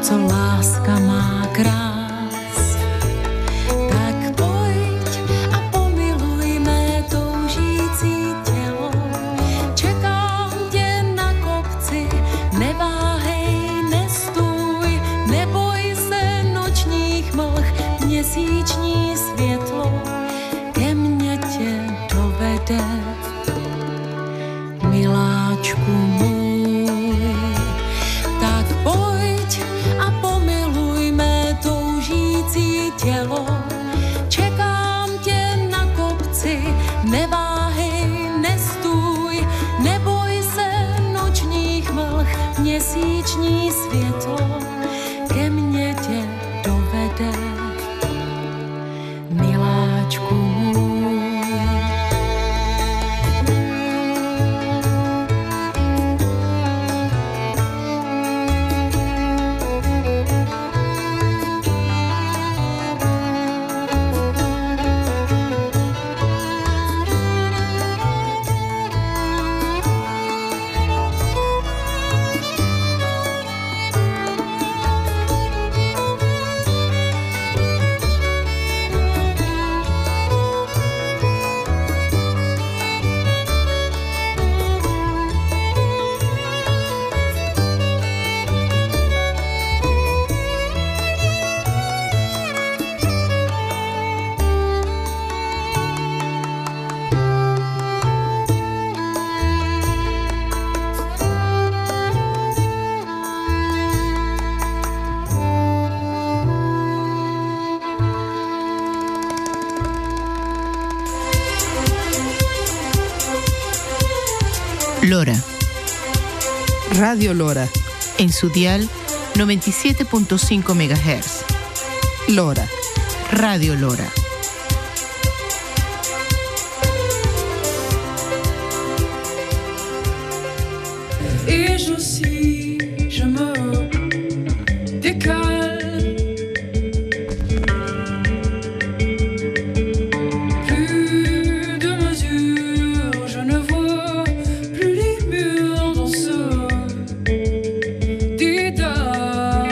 co láska má krás. Tak pojď a pomiluj mé toužící tělo. Čekám tě na kopci, neváhej, nestůj, neboj se nočních mlh, měsíční světlo ke mně tě dovede. Miláčku můj, tak pojď a pomiluj mé toužící tělo. Čekám tě na kopci, neváhej, nestůj, neboj se nočních mlh, měsíční světlo ke mně tě dovede. Miláčku můj. Lora. Radio Lora. En su dial 97.5 MHz. Lora. Radio Lora. Et aussi, je me décale. Plus de mesure, je ne vois plus les murs dans ce dédale.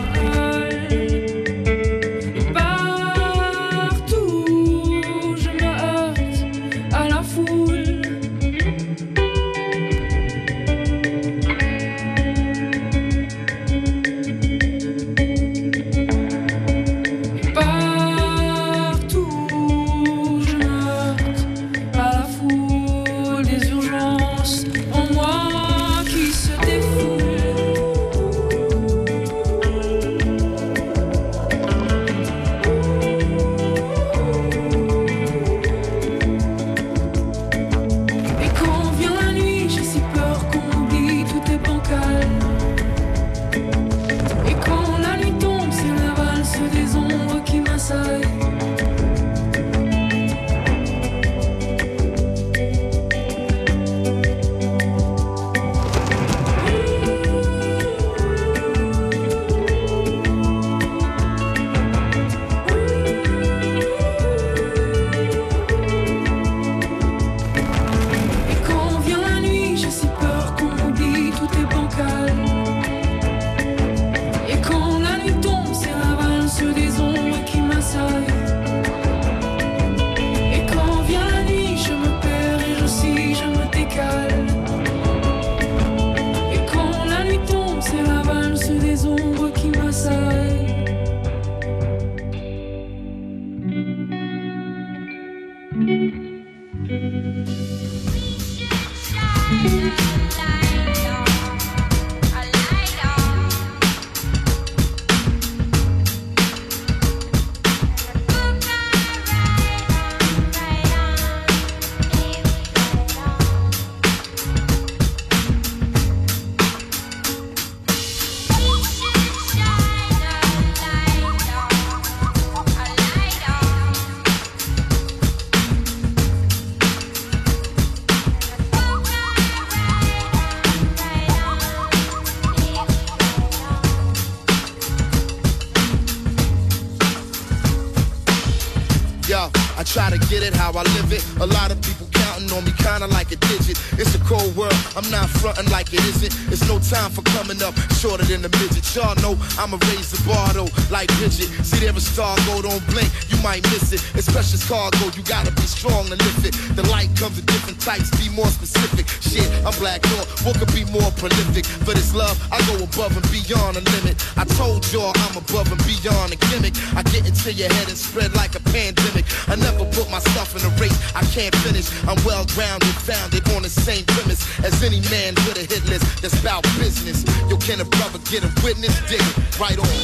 Partout, je me heurte à la foule. Try to get it how I live it. A lot of people counting frontin' on me kinda like a digit. It's a cold world, I'm not frontin' like it isn't. It's no time for coming up shorter than a midget. Y'all know I'ma raise the bar though, like Bridget. See there a star go, don't blink, you might miss it. It's precious cargo, you gotta be strong to lift it. The light comes in different types, be more specific. Shit, I'm Black Thought, what could be more prolific? For this love, I go above and beyond a limit. I told y'all I'm above and beyond a gimmick. I get into your head and spread like a pandemic. I never put myself in a race I can't finish. I'm well grounded, founded on the same premise as any man with a hit list that's about business. Yo, can a brother get a witness? Dig it, right on.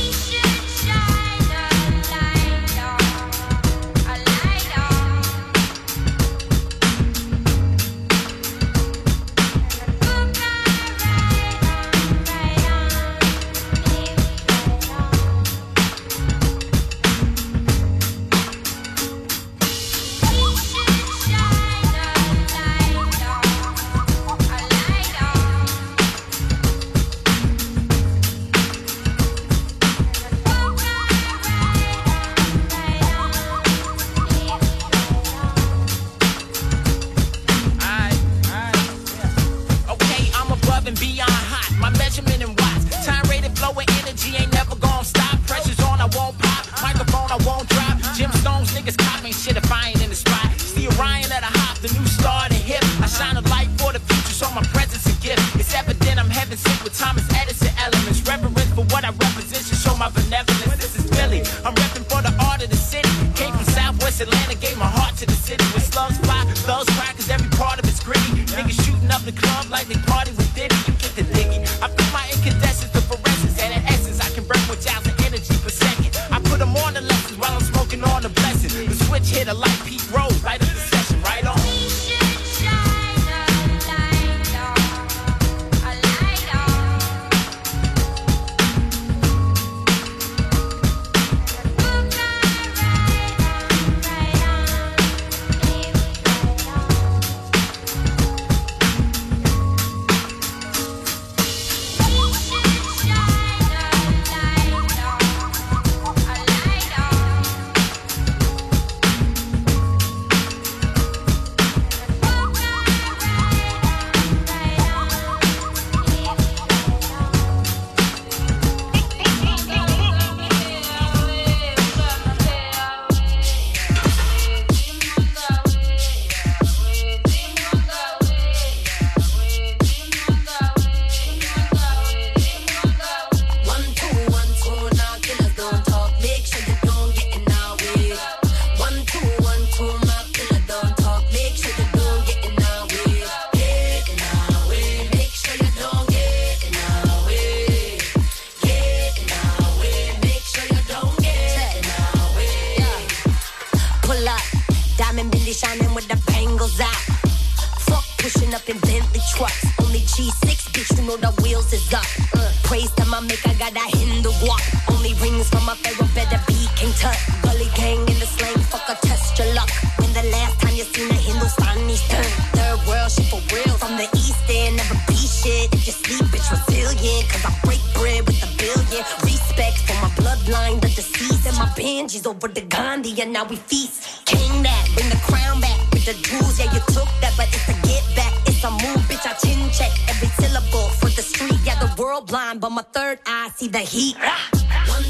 And now we feast. King that, bring the crown back with the jewels. Yeah, you took that, but it's a get back. It's a move, bitch. I chin check every syllable for the street. Yeah, the world blind, but my third eye see the heat. 1,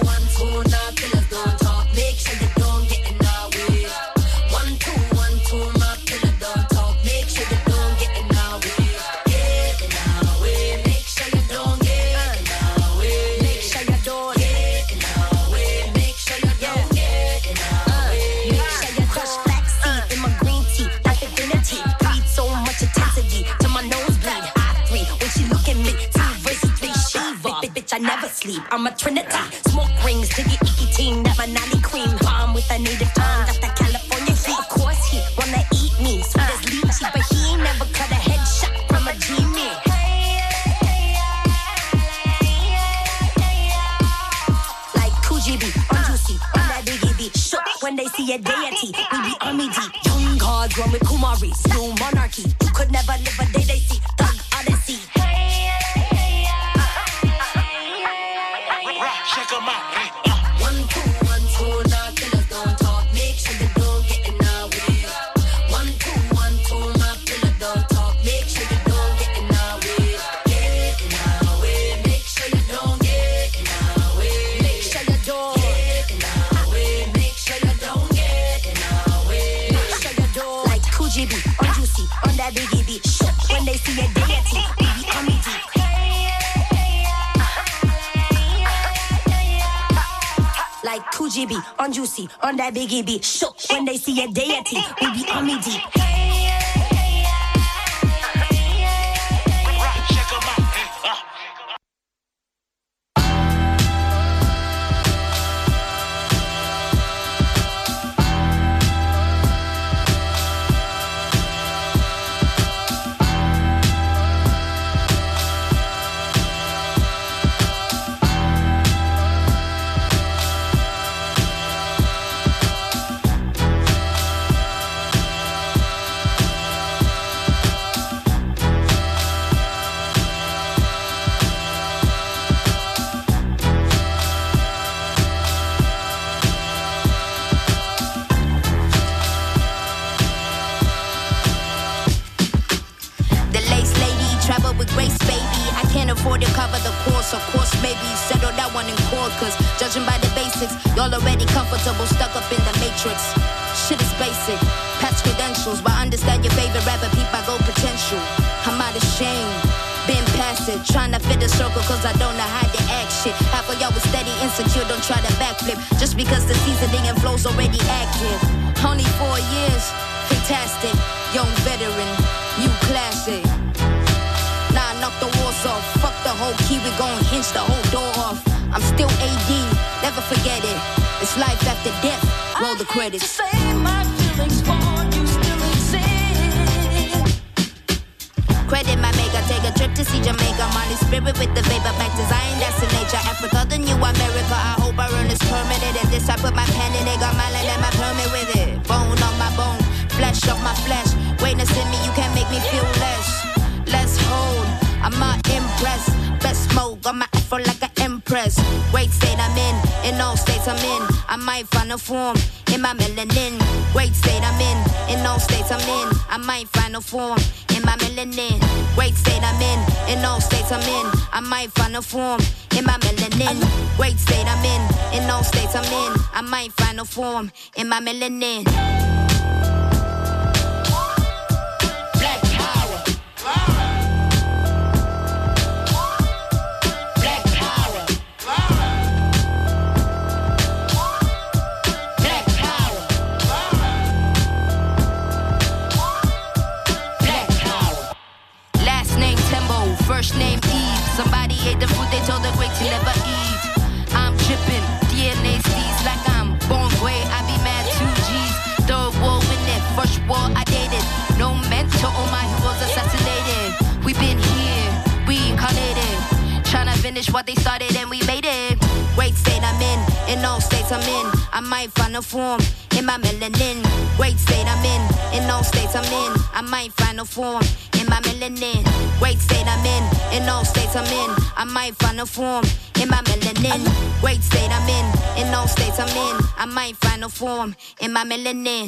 2, 1, 2, now killers don't talk. Make sure you don't get in our way. 1, 2, 1, 2, my killer don't talk. Make sure you don't get in our way. Get in our way. Make sure you don't get in our way. Make sure you don't get in our way. Make sure you don't get in our way. Make sure you crush flaxseed in my green tea like divinity. Breathe so much intensity to my nosebleed. I3 when she look at me. 2 versus 3 Shiva. Bitch, I never sleep. I'm a trinity. Smoke rings to the icky team. That Manali cream. Bomb with a native tongue. Got that California heat. Of course he wanna eat me. Sweet as lychee, but he ain't never cut a headshot from a genie. Like Kujibi, on Juicy, on that Biggie B. Shook when they see a deity. We be army deep. Young gods run with Kumaris. New monarchy. You could never live a day they see. Thug Odyssey. Check 'em out. 1, 2, 1, 2, now killers don't talk. Make sure you don't get in our way. 1, 2, 1, 2, like Coogee B, on Juicy, on that Biggie B. Shook when they see a deity, we be army deep. Judging by the basics, y'all already comfortable, stuck up in the matrix. Shit is basic, past credentials, but understand your favorite rapper, peep I go potential. I'm out of shame, been past it, trying to fit the circle cause I don't know how to act shit. Half of y'all was steady, insecure, don't try to backflip, just because the seasoning and flow's already active. Only 4 years, fantastic, young veteran, new classic. Nah, knock the walls off, fuck the whole key, we gon' hinge the whole door off. I'm still AD, never forget it. It's life after death, roll the credits. I hate to say my feelings for you still exist. Credit my maker, take a trip to see Jamaica. Molly spirit with the vapor, back design, that's in nature. Africa, the new America, I hope I earn this permanent. And this I put my pen in it, got my land and my permit with it. Bone on my bone, flesh off my flesh. Greatness in me, you can't make me feel less. Let's hold, I'm not impressed. Best smoke, got my afro like an empress. Great state I'm in all states I'm in. I might find a form in my melanin. Great state I'm in all states I'm in. I might find a form in my melanin. Great state I'm in all states I'm in. I might find a form in my melanin. Great state I'm in all states I'm in. I might find a form in my melanin. First name Eve. Somebody ate the food they told the great to never eat. I'm dripping, DNA seeds like I'm born great. I be mad 2 G's. Third war with it, first war I dated. No mentor, all my heroes assassinated. We been here, reincarnated. Tryna finish what they started and we made it. Great state I'm in all states I'm in. I might find a form in my melanin. Great state I'm in all states I'm in. I might find a form in my melanin. Great state I'm in all states I'm in. I might find a form in my melanin. Great state I'm in all states I'm in. I might find a form in my melanin.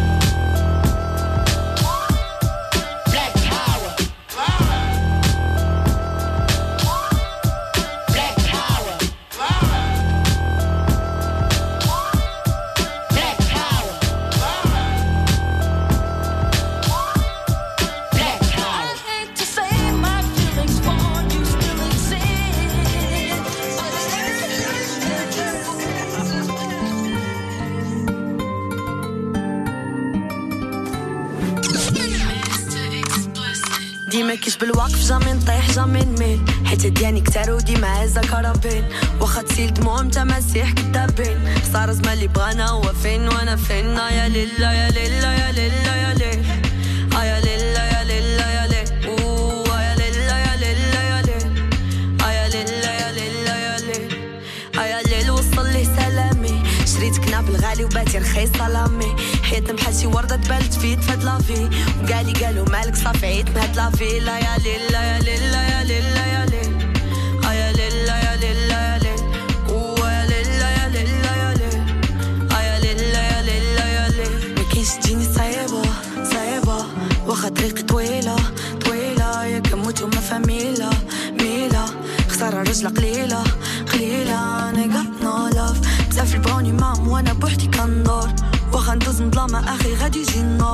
ديما كيش بالوقف جامي نطيح جامي نميل حيت دياني كتار وديما عزة كرابين واخا تسيل دموع متا مسيح كدابين صار زمان اللي بغانا هو فين وانا فين يا ليلا يا ليلا يا ليلا يا ليل يا ليلا يا ليلا يا ليل يا ليلا يا ليلا يا ليل يا ليلا يا ليلا يا ليل يا ليل وصل لي سلامي شريت كناب الغالي وباتي رخيص سلامي حياتنا بحال شي وردة تبالت فيت فهاد لافي وكالي قالوا مالك صافي عيطنا هاد لافي لا يا ليلا يا ليلا يا ليلا يا ليل يا ليلا يا ليلا يا ليل يا ليلا يا ليلا يا ليل يا ليلا يا ليلا يا ليل مكاينش تجيني صعيبة صعيبة واخا طريقي طويلة طويلة يا كنموت وما فاميلا ميلا خسارة رجلة قليلة قليلة أنا got no love بزاف البوني مام وانا بوحدي كندور واخا ندوز مظلامة اخي غادي يجي النور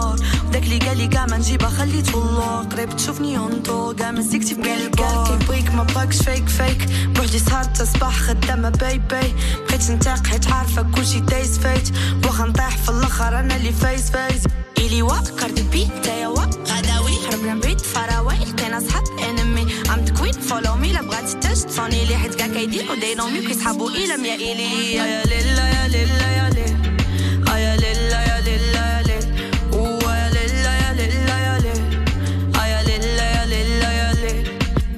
داك اللي قال لي كاع ما نجيبها خليته الله قريب تشوفني اونطو كاع مسكتي في قلبها كيبغيك ما بغاكش فيك بوحدي سهرت صباح خدامة باي بغيت نتاق حيت عارفة كلشي دايز فايت واخا نطيح في الاخر انا اللي فايز إلي واق كاردي بي تايا واق غداوي حربنا بعيد فراوي لقينا صحاب انمي عم تكوين فولو مي لا بغات تاج صوني لي حيت كاع كايديرو داينومي كيسحابو إلم يا إلي يا ليلا يا ليلا يا ليل يا ليلا يا ليلا يا ليل ويا ليلا يا ليلا يا ليل يا ليلا يا ليلا يا ليل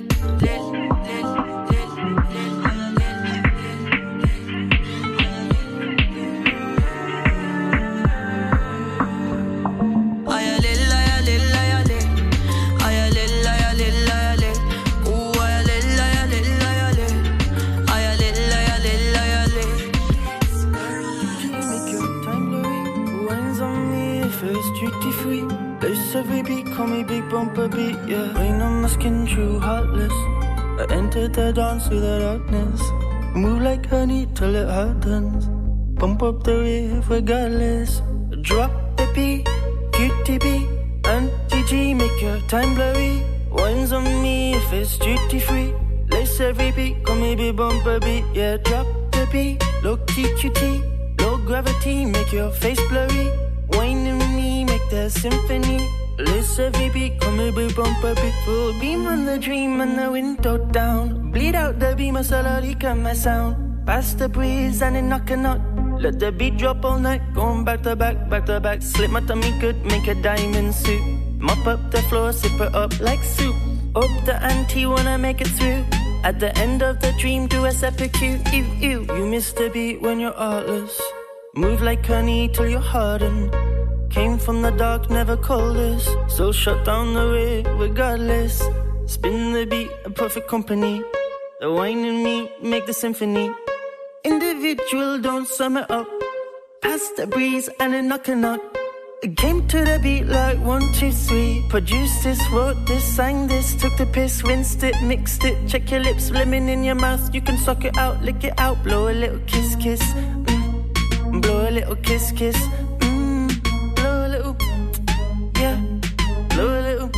Every beat, call me Big Bumper Beat, yeah. Rain on my skin, true heartless. I entered the dance with the darkness. Move like honey till it hardens. Pump up the rave regardless. Drop the beat, QTB, and GG make your time blurry. Wines on me if it's duty free. Lace every beat, call me Big Bumper Beat, yeah. Drop the beat, low key QT, low gravity, make your face blurry. Wine in me, make the symphony. Lace every beat, call me Big Bumper Beat. Full beam on the dream and the window down. Bleed out the beam, a salarica, my sound. Pass the breeze and it knocking out. Let the beat drop all night, going back to back, back to back. Slip my tummy good, make a diamond suit. Mop up the floor, sip it up like soup. Up the ante, wanna make it through. At the end of the dream, do a separate cue. You miss the beat when you're artless. Move like honey till you're hardened. Came from the dark, never called us. So shut down the way, regardless. Spin the beat, a perfect company. The wine in me, make the symphony. Individual, don't sum it up. Pass the breeze and it knocking out. It came to the beat like 1, 2, 3. Produced this, wrote this, sang this. Took the piss, rinsed it, mixed it. Check your lips, lemon in your mouth. You can suck it out, lick it out. Blow a little kiss, kiss. Blow a little kiss, kiss. Blow a little, yeah. Blow a little.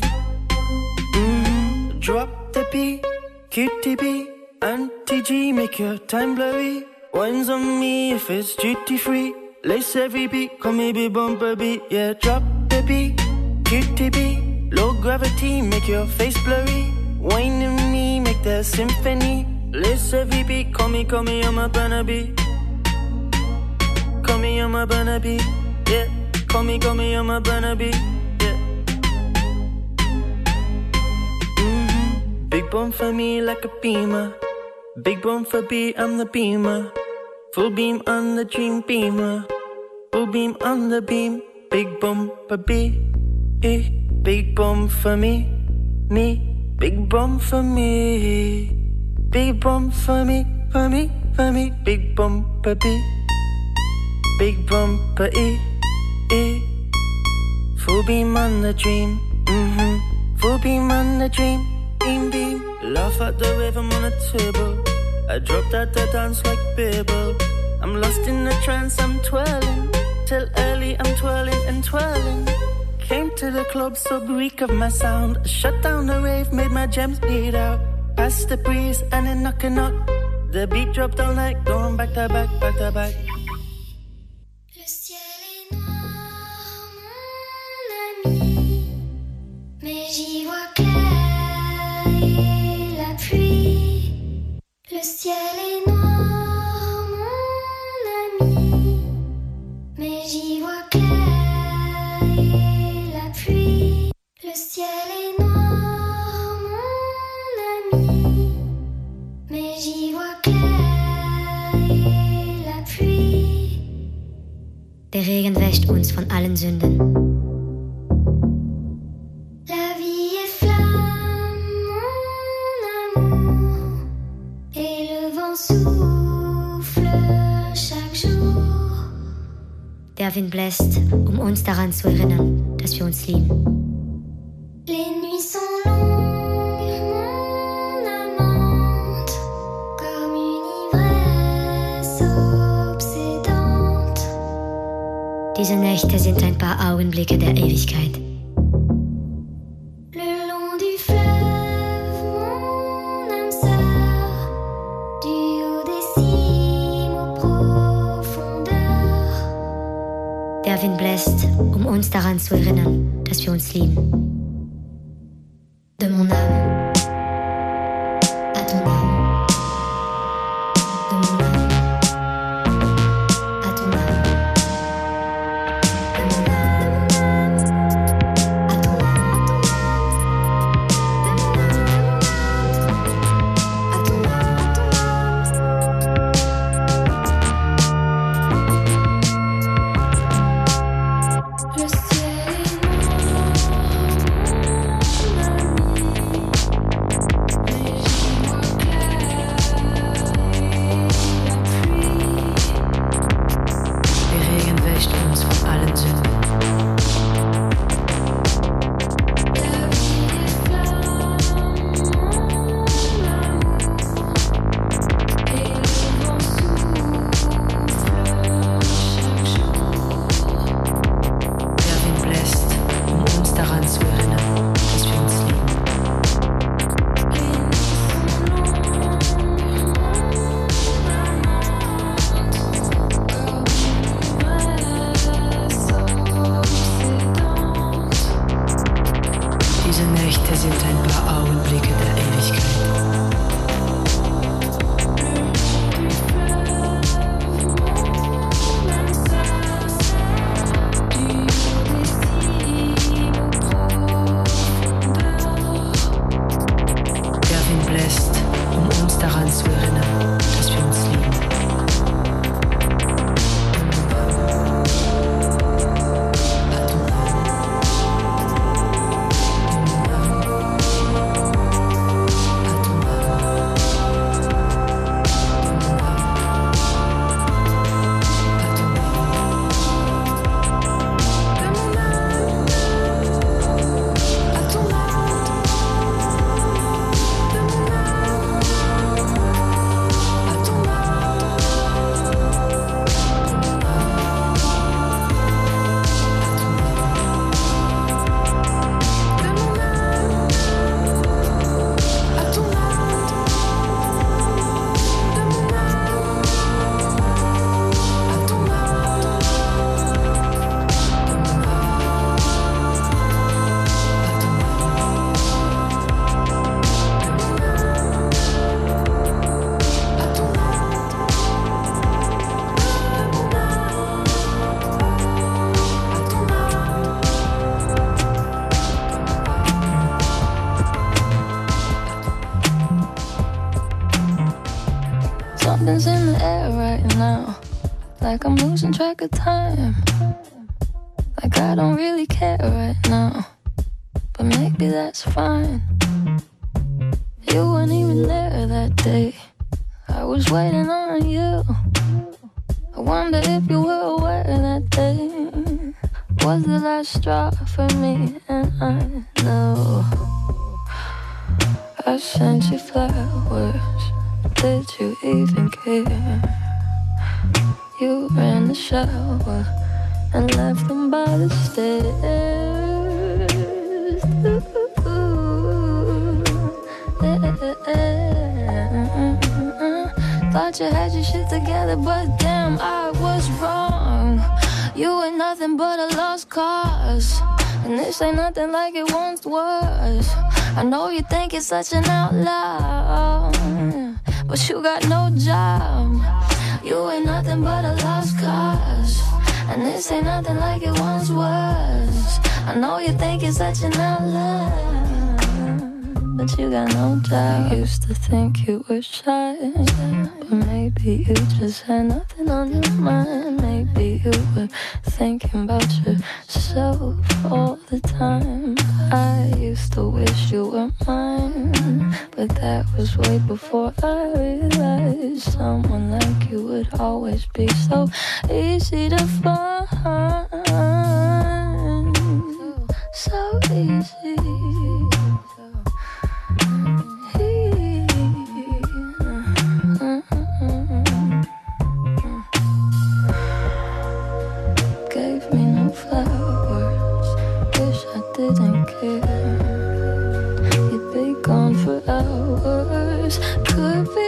Drop the beat, QTB, and TG, make your time blurry. Wines on me if it's duty free. Lace every beat, call me Big Bumper Beat, yeah. Drop the beat, QTB, low gravity, make your face blurry. Wine in me, make the symphony. Lace every beat, call me, I'm a Burnaby. Call me, I'm a Burnaby, yeah. Call me, I'm a Burnaby, yeah. Big bump for me like a beamer. Big bump for B, I'm the beamer. Full beam on the dream beamer. Full beam on the beam. Big bump for B, big bump for me. Big bump for me. Big bump for me, for me, for me. Big bump for B. Big bumper E. Full beam on the dream. Full beam on the dream. Beam. Laugh at the rhythm on a table. I dropped out the dance like Babel. I'm lost in the trance, I'm twirling. Till early I'm twirling and twirling. Came to the club so Greek of my sound. I shut down the rave, made my gems bleed out. Past the breeze and then knocking out. The beat dropped all night, going back to back, back to back. Le ciel est noir, mon ami, mais j'y vois clair et la pluie. Le ciel est noir, mon ami, mais j'y vois clair et la pluie. Le ciel est noir, mon ami, mais j'y vois clair et la pluie. Der Regen wäscht uns von allen Sünden. La vie est flamme, mon amour, et le vent souffle chaque jour. Der Wind bläst, uns daran zu erinnern, dass wir uns lieben. Les nuits sont longues, mon amante, comme une ivresse obsédante. Diese Nächte sind ein paar Augenblicke der Ewigkeit. Le long du fleuve, mon âme sœur, du haut des cimes aux profondeurs. Der Wind bläst, um uns daran zu erinnern, dass wir uns lieben. De mon âme à ton âme. De mon âme à ton âme. De mon âme à ton âme. À ton âme. Le ciel est noir, mon ami. Les jours clairs et la pluie. Der Regen wäscht uns von allen Sünden. La vie est flamme, mon amour. Et le vent souffle chaque jour. Der Wind bläst, um uns daran zu erinnern, dass wir uns lieben. Les nuits sont longues, mon amante, comme une ivresse obsédante. Diese Nächte sind ein paar Augenblicke der Ewigkeit. Le long du fleuve, mon âme sœur, du haut des cimes aux profondeurs. Der Wind bläst, um uns daran zu erinnern, dass wir uns lieben. Something's in the air right now, like I'm losing track of time. Like I don't really care right now, but maybe that's fine. You weren't even there that day, I was waiting on you. I wonder if you were aware that day was the last straw for me. And I know I sent you flowers, did you even care? You ran the shower and left them by the stairs. Thought you had your shit together, but damn, I was wrong. You ain't nothing but a lost cause, and this ain't nothing like it once was. I know you think you're such an outlaw, but you got no job. You ain't nothing but a lost cause, and this ain't nothing like it once was. I know you think you're such an outlaw, but you got no job. I used to think you were shy, but maybe you just had nothing on your mind. Maybe you were thinking about yourself all the time. I used to wish you were mine, but that was way before I realized someone like you would always be so easy to find. So easy. Gave me times. Could be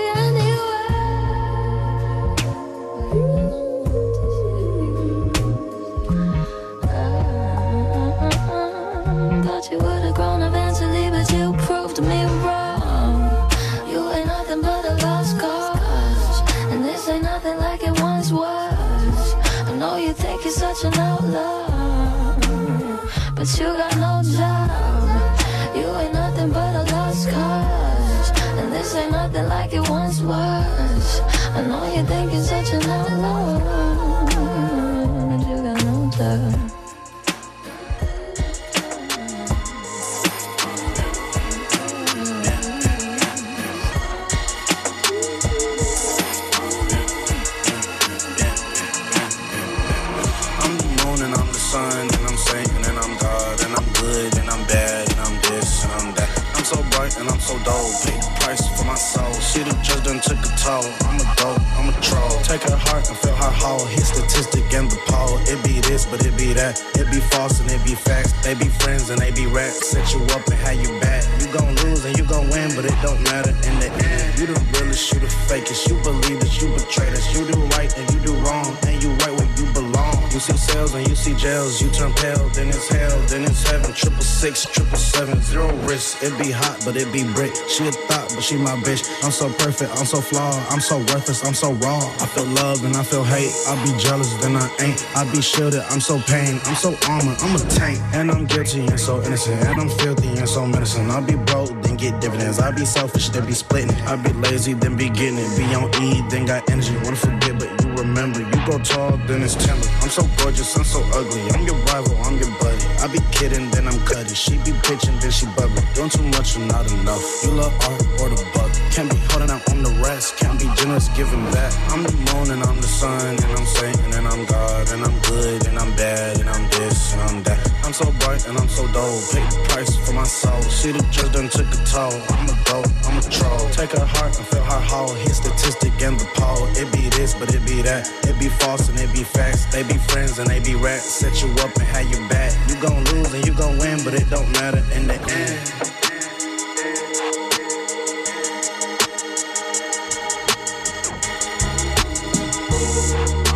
thought you would've grown eventually, but you proved me wrong. You ain't nothing but a lost cause, and this ain't nothing like it once was. I know you think you're such an outlaw, but you got no job. You ain't nothing but a lost cause, and this ain't nothing like it once was. I know you think you're such an outlaw, but you got no job. Sun, and I'm Satan, and I'm God, and I'm good, and I'm bad, and I'm this, and I'm that. I'm so bright, and I'm so dope. Pay the price for my soul. See the judge done took a toll. I'm a dope, I'm a troll. Take her heart and feel her whole. Hit statistic and the pole. It be this, but it be that. It be false and it be facts. They be friends and they be rats. Set you up and how you back. You gon' lose and you gon' win, but it don't matter in the end. You the realest, you the fakest. You believe that you betray us. You do right and you do wrong, and you right where you belong. You see cells and you see jails. You turn pale, then it's hell, then it's heaven. 666, 777, zero risk. It be hot, but it be brick. She a thought, but she my bitch. I'm so perfect, I'm so flawed. I'm so worthless, I'm so raw. I feel love and I feel hate. I be jealous, then I ain't. I be shielded, I'm so pain. I'm so armored, I'm a tank. And I'm guilty and so innocent. And I'm filthy and so medicine. I be broke, then get dividends. I be selfish, then be splitting. I be lazy, then be getting it. Be on E, then got energy. Wanna forget, but you remember. You go tall, then it's tender. I'm so gorgeous, I'm so ugly. I'm your rival, I'm your buddy. I be kidding, then I'm cutting. She be pitching, then she bubbling. Doing too much or not enough. You love art or the buck. Can't be holding out on the rest. Can't be generous, giving back. I'm the moon and I'm the sun, and I'm Satan and I'm God, and I'm good and I'm bad, and I'm this and I'm that. I'm so bright and I'm so dope. Pay the price for my soul. See the judge done took a toll. I'm a dope, I'm a troll. Take her heart and feel her whole. Hit statistic and the pole. It be this, but it be that. It be false and it be facts. They be friends and they be rats. Set you up and have you back. You gon' lose and you gon' win, but it don't matter in the end.